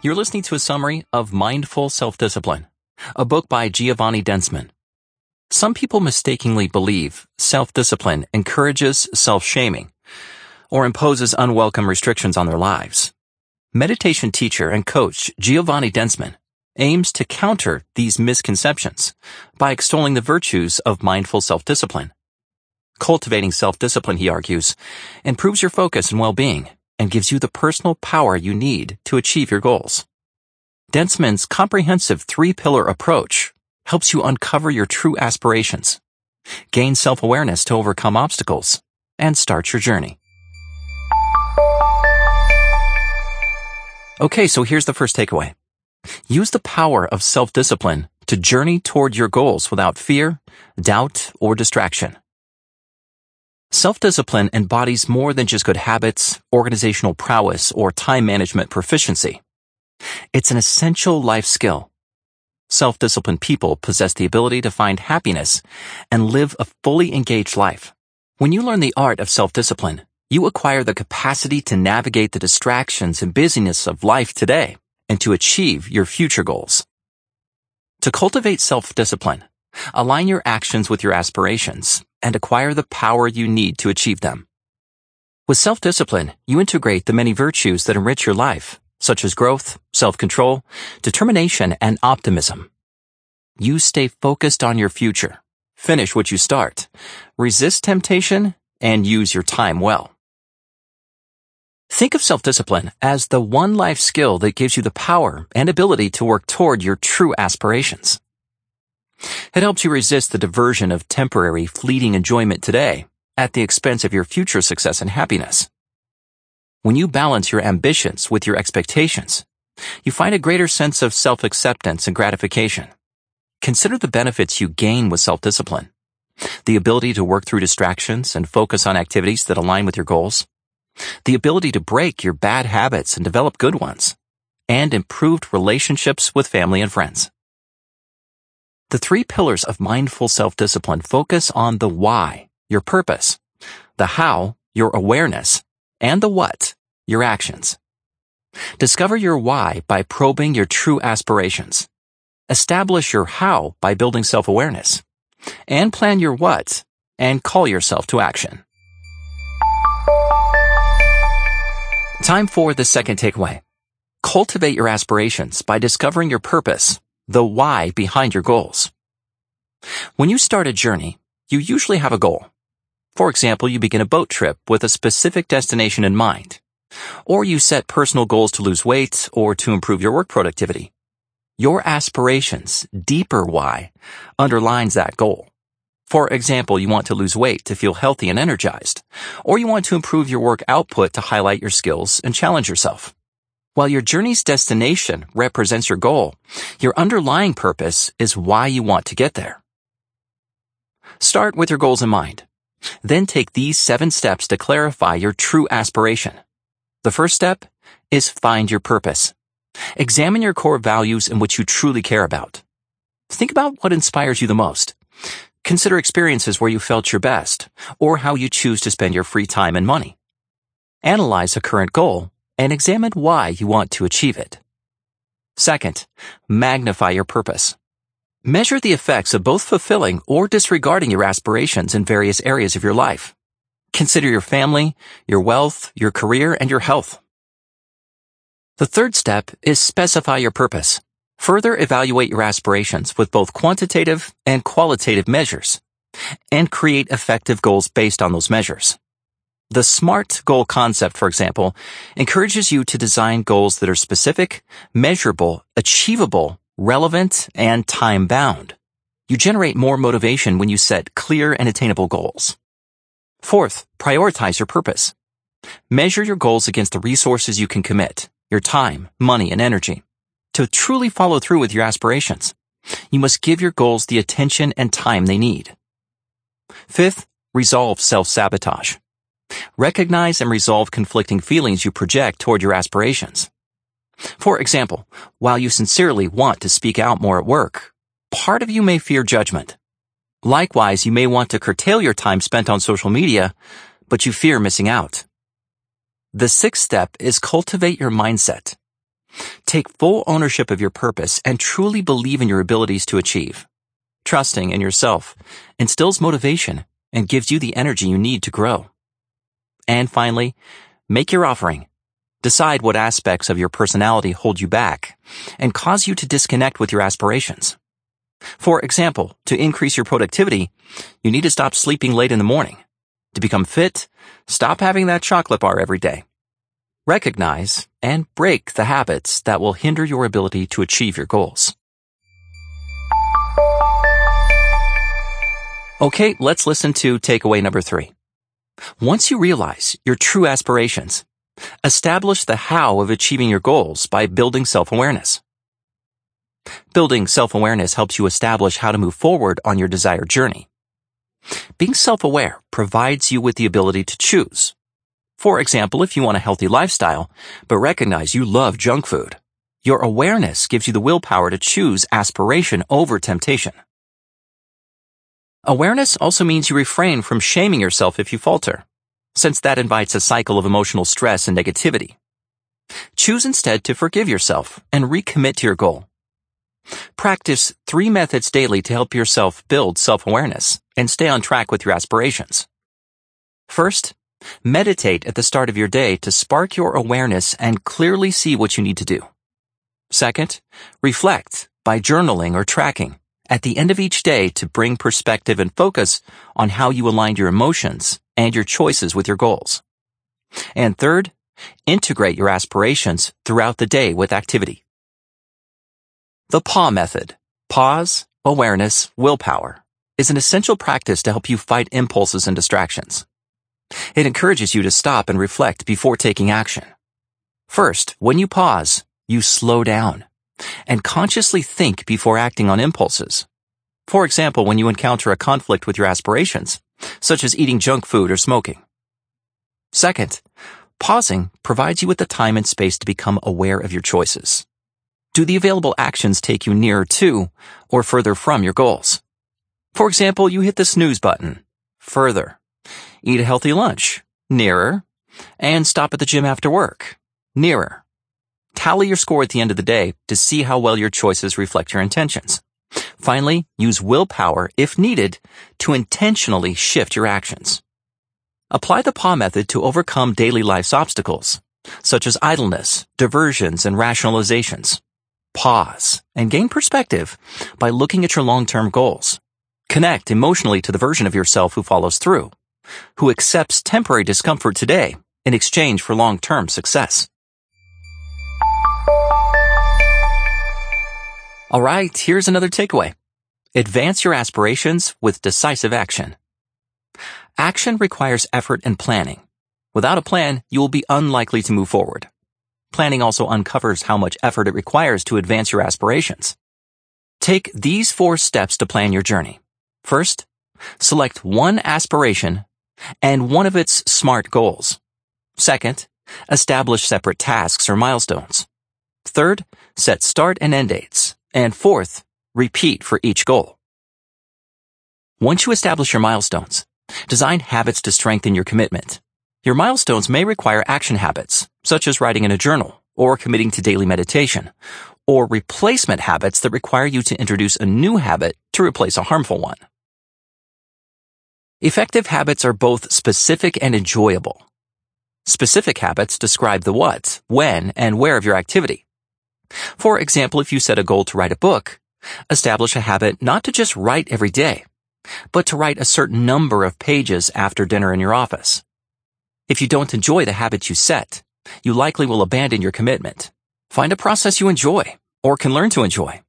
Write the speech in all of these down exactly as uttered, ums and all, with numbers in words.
You're listening to a summary of Mindful Self-Discipline, a book by Giovanni Densman. Some people mistakenly believe self-discipline encourages self-shaming or imposes unwelcome restrictions on their lives. Meditation teacher and coach Giovanni Densman aims to counter these misconceptions by extolling the virtues of mindful self-discipline. Cultivating self-discipline, he argues, improves your focus and well-being and gives you the personal power you need to achieve your goals. Densman's comprehensive three-pillar approach helps you uncover your true aspirations, gain self-awareness to overcome obstacles, and start your journey. Okay, so here's the first takeaway. Use the power of self-discipline to journey toward your goals without fear, doubt, or distraction. Self-discipline embodies more than just good habits, organizational prowess, or time management proficiency. It's an essential life skill. Self-disciplined people possess the ability to find happiness and live a fully engaged life. When you learn the art of self-discipline, you acquire the capacity to navigate the distractions and busyness of life today and to achieve your future goals. To cultivate self-discipline, align your actions with your aspirations and acquire the power you need to achieve them. With self-discipline, you integrate the many virtues that enrich your life, such as growth, self-control, determination, and optimism. You stay focused on your future, finish what you start, resist temptation, and use your time well. Think of self-discipline as the one life skill that gives you the power and ability to work toward your true aspirations. It helps you resist the diversion of temporary, fleeting enjoyment today at the expense of your future success and happiness. When you balance your ambitions with your expectations, you find a greater sense of self-acceptance and gratification. Consider the benefits you gain with self-discipline: the ability to work through distractions and focus on activities that align with your goals, the ability to break your bad habits and develop good ones, and improved relationships with family and friends. The three pillars of mindful self-discipline focus on the why, your purpose, the how, your awareness, and the what, your actions. Discover your why by probing your true aspirations. Establish your how by building self-awareness. And plan your what and call yourself to action. Time for the second takeaway. Cultivate your aspirations by discovering your purpose, the why behind your goals. When you start a journey, you usually have a goal. For example, you begin a boat trip with a specific destination in mind, or you set personal goals to lose weight or to improve your work productivity. Your aspirations, deeper why, underlines that goal. For example, you want to lose weight to feel healthy and energized, or you want to improve your work output to highlight your skills and challenge yourself. While your journey's destination represents your goal, your underlying purpose is why you want to get there. Start with your goals in mind. Then take these seven steps to clarify your true aspiration. The first step is find your purpose. Examine your core values and what you truly care about. Think about what inspires you the most. Consider experiences where you felt your best, or how you choose to spend your free time and money. Analyze a current goal and examine why you want to achieve it. Second, magnify your purpose. Measure the effects of both fulfilling or disregarding your aspirations in various areas of your life. Consider your family, your wealth, your career, and your health. The third step is specify your purpose. Further evaluate your aspirations with both quantitative and qualitative measures, and create effective goals based on those measures. The SMART goal concept, for example, encourages you to design goals that are specific, measurable, achievable, relevant, and time-bound. You generate more motivation when you set clear and attainable goals. Fourth, prioritize your purpose. Measure your goals against the resources you can commit, your time, money, and energy. To truly follow through with your aspirations, you must give your goals the attention and time they need. Fifth, resolve self-sabotage. Recognize and resolve conflicting feelings you project toward your aspirations. For example, while you sincerely want to speak out more at work, part of you may fear judgment. Likewise, you may want to curtail your time spent on social media, but you fear missing out. The sixth step is cultivate your mindset. Take full ownership of your purpose and truly believe in your abilities to achieve. Trusting in yourself instills motivation and gives you the energy you need to grow. And finally, make your offering. Decide what aspects of your personality hold you back and cause you to disconnect with your aspirations. For example, to increase your productivity, you need to stop sleeping late in the morning. To become fit, stop having that chocolate bar every day. Recognize and break the habits that will hinder your ability to achieve your goals. Okay, let's listen to takeaway number three. Once you realize your true aspirations, establish the how of achieving your goals by building self-awareness. Building self-awareness helps you establish how to move forward on your desired journey. Being self-aware provides you with the ability to choose. For example, if you want a healthy lifestyle, but recognize you love junk food, your awareness gives you the willpower to choose aspiration over temptation. Awareness also means you refrain from shaming yourself if you falter, since that invites a cycle of emotional stress and negativity. Choose instead to forgive yourself and recommit to your goal. Practice three methods daily to help yourself build self-awareness and stay on track with your aspirations. First, meditate at the start of your day to spark your awareness and clearly see what you need to do. Second, reflect by journaling or tracking at the end of each day to bring perspective and focus on how you aligned your emotions and your choices with your goals. And third, integrate your aspirations throughout the day with activity. The P A W method, pause, awareness, willpower, is an essential practice to help you fight impulses and distractions. It encourages you to stop and reflect before taking action. First, when you pause, you slow down and consciously think before acting on impulses. For example, when you encounter a conflict with your aspirations, such as eating junk food or smoking. Second, pausing provides you with the time and space to become aware of your choices. Do the available actions take you nearer to or further from your goals? For example, you hit the snooze button, further. Eat a healthy lunch, nearer. And stop at the gym after work, nearer. Tally your score at the end of the day to see how well your choices reflect your intentions. Finally, use willpower, if needed, to intentionally shift your actions. Apply the P A W method to overcome daily life's obstacles, such as idleness, diversions, and rationalizations. Pause and gain perspective by looking at your long-term goals. Connect emotionally to the version of yourself who follows through, who accepts temporary discomfort today in exchange for long-term success. All right, here's another takeaway. Advance your aspirations with decisive action. Action requires effort and planning. Without a plan, you will be unlikely to move forward. Planning also uncovers how much effort it requires to advance your aspirations. Take these four steps to plan your journey. First, select one aspiration and one of its SMART goals. Second, establish separate tasks or milestones. Third, set start and end dates. And fourth, repeat for each goal. Once you establish your milestones, design habits to strengthen your commitment. Your milestones may require action habits, such as writing in a journal, or committing to daily meditation, or replacement habits that require you to introduce a new habit to replace a harmful one. Effective habits are both specific and enjoyable. Specific habits describe the what, when, and where of your activity. For example, if you set a goal to write a book, establish a habit not to just write every day, but to write a certain number of pages after dinner in your office. If you don't enjoy the habit you set, you likely will abandon your commitment. Find a process you enjoy or can learn to enjoy.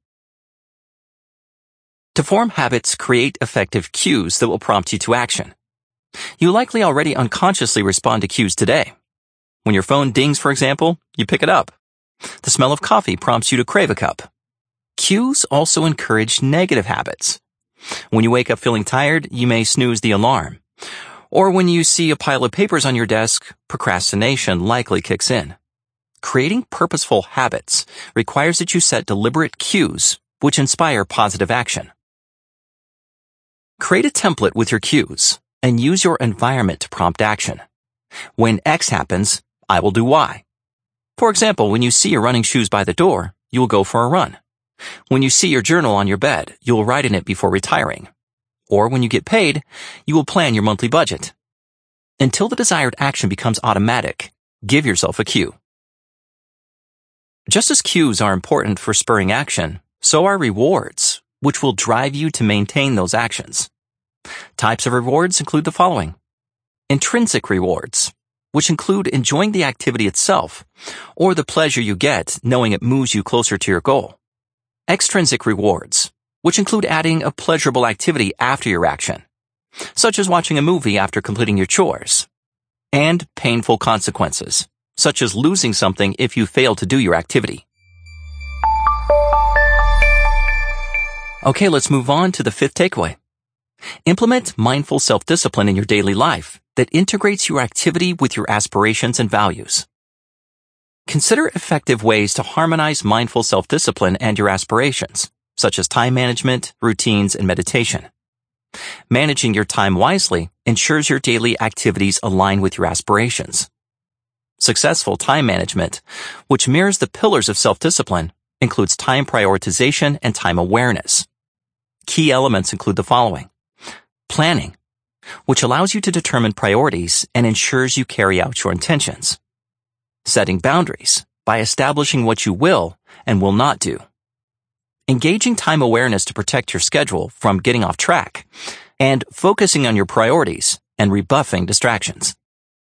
To form habits, create effective cues that will prompt you to action. You likely already unconsciously respond to cues today. When your phone dings, for example, you pick it up. The smell of coffee prompts you to crave a cup. Cues also encourage negative habits. When you wake up feeling tired, you may snooze the alarm. Or when you see a pile of papers on your desk, procrastination likely kicks in. Creating purposeful habits requires that you set deliberate cues which inspire positive action. Create a template with your cues and use your environment to prompt action. When X happens, I will do Y. For example, when you see your running shoes by the door, you will go for a run. When you see your journal on your bed, you will write in it before retiring. Or when you get paid, you will plan your monthly budget. Until the desired action becomes automatic, give yourself a cue. Just as cues are important for spurring action, so are rewards, which will drive you to maintain those actions. Types of rewards include the following. Intrinsic rewards, which include enjoying the activity itself, or the pleasure you get knowing it moves you closer to your goal. Extrinsic rewards, which include adding a pleasurable activity after your action, such as watching a movie after completing your chores. And painful consequences, such as losing something if you fail to do your activity. Okay, let's move on to the fifth takeaway. Implement mindful self-discipline in your daily life that integrates your activity with your aspirations and values. Consider effective ways to harmonize mindful self-discipline and your aspirations, such as time management, routines, and meditation. Managing your time wisely ensures your daily activities align with your aspirations. Successful time management, which mirrors the pillars of self-discipline, includes time prioritization and time awareness. Key elements include the following. Planning, which allows you to determine priorities and ensures you carry out your intentions. Setting boundaries by establishing what you will and will not do. Engaging time awareness to protect your schedule from getting off track, and focusing on your priorities and rebuffing distractions.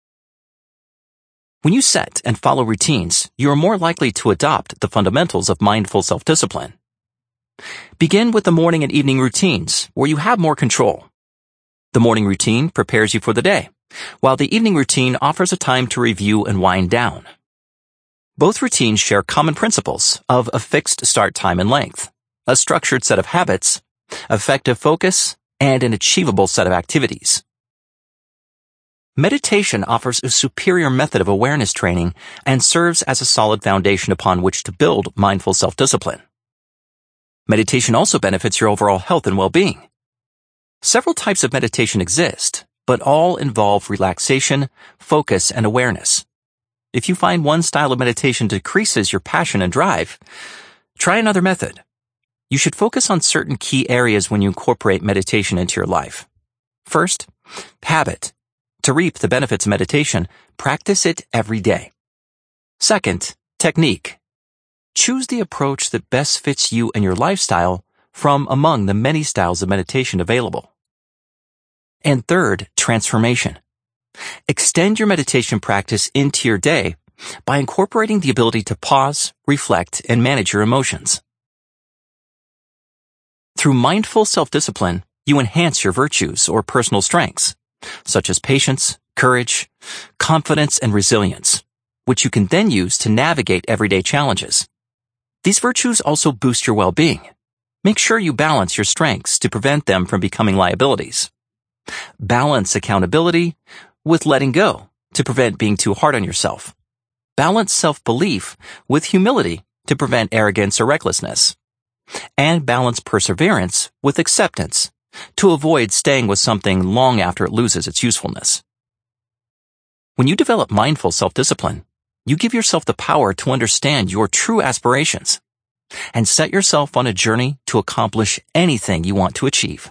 When you set and follow routines, you are more likely to adopt the fundamentals of mindful self-discipline. Begin with the morning and evening routines, where you have more control. The morning routine prepares you for the day, while the evening routine offers a time to review and wind down. Both routines share common principles of a fixed start time and length, a structured set of habits, effective focus, and an achievable set of activities. Meditation offers a superior method of awareness training and serves as a solid foundation upon which to build mindful self-discipline. Meditation also benefits your overall health and well-being. Several types of meditation exist, but all involve relaxation, focus, and awareness. If you find one style of meditation decreases your passion and drive, try another method. You should focus on certain key areas when you incorporate meditation into your life. First, habit. To reap the benefits of meditation, practice it every day. Second, technique. Choose the approach that best fits you and your lifestyle from among the many styles of meditation available. And third, transformation. Extend your meditation practice into your day by incorporating the ability to pause, reflect, and manage your emotions. Through mindful self-discipline, you enhance your virtues or personal strengths, such as patience, courage, confidence, and resilience, which you can then use to navigate everyday challenges. These virtues also boost your well-being. Make sure you balance your strengths to prevent them from becoming liabilities. Balance accountability with letting go to prevent being too hard on yourself. Balance self-belief with humility to prevent arrogance or recklessness. And balance perseverance with acceptance to avoid staying with something long after it loses its usefulness. When you develop mindful self-discipline, you give yourself the power to understand your true aspirations and set yourself on a journey to accomplish anything you want to achieve.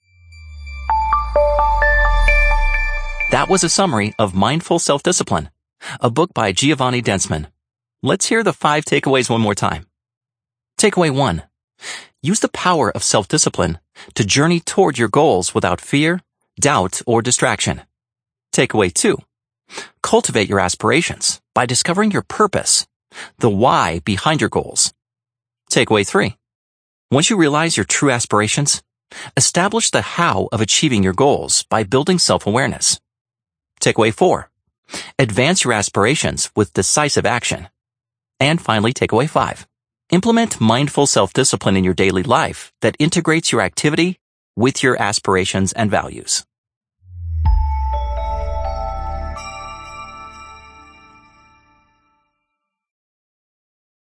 That was a summary of Mindful Self-Discipline, a book by Giovanni Densman. Let's hear the five takeaways one more time. Takeaway one. Use the power of self-discipline to journey toward your goals without fear, doubt, or distraction. Takeaway two. Cultivate your aspirations by discovering your purpose, the why behind your goals. Takeaway three. Once you realize your true aspirations, establish the how of achieving your goals by building self-awareness. Takeaway four. Advance your aspirations with decisive action. And finally, takeaway five. Implement mindful self-discipline in your daily life that integrates your activity with your aspirations and values.